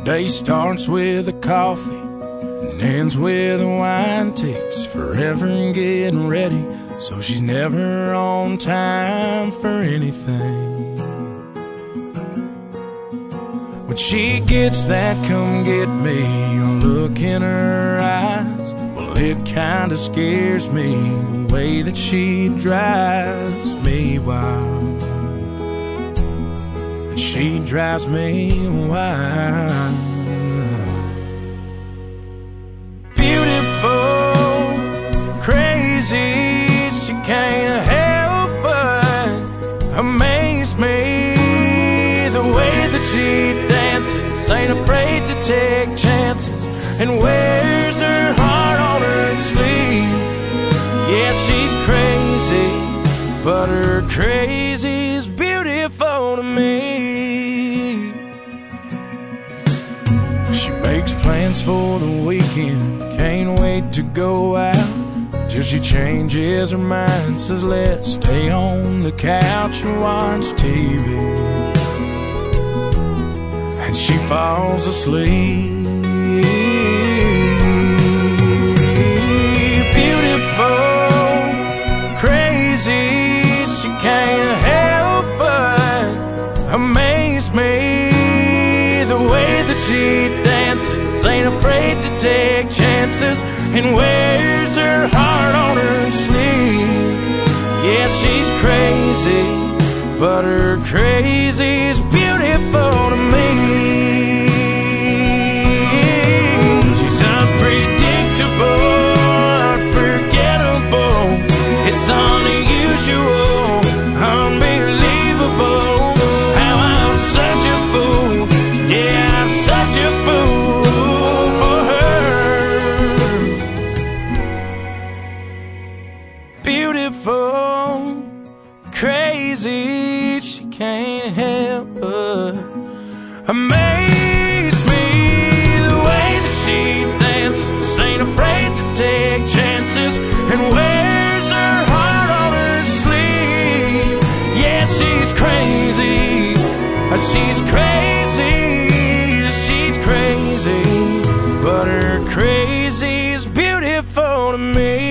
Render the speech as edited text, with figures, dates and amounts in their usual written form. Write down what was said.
Day starts with a coffee and ends with a wine. Takes forever getting ready, so she's never on time for anything. When she gets that come get me look in her eyes, well, it kinda scares me, the way that she drives me wild. And she drives me wild. Beautiful, crazy, she can't help but amaze me. The way that she dances, ain't afraid to take chances, and wears her heart on her sleeve. Yeah, she's crazy, but her crazy's beautiful to me. She makes plans for the weekend, can't wait to go out, till she changes her mind, says let's stay on the couch and watch TV. And she falls asleep. Beautiful, crazy, she can't help but amaze me. The way that she dances, ain't afraid to take chances, and wears her heart on her sleeve. Yeah, she's crazy, but her crazy's beautiful to me. She's unpredictable, unforgettable, it's unusual, unbelievable, how I'm such a fool. Yeah, I'm such a fool for her. Beautiful, crazy, she can't help but amaze me. The way that she dances, ain't afraid to take chances, and wears her heart on her sleeve. Yeah, she's crazy, she's crazy, she's crazy, but her crazy's beautiful to me.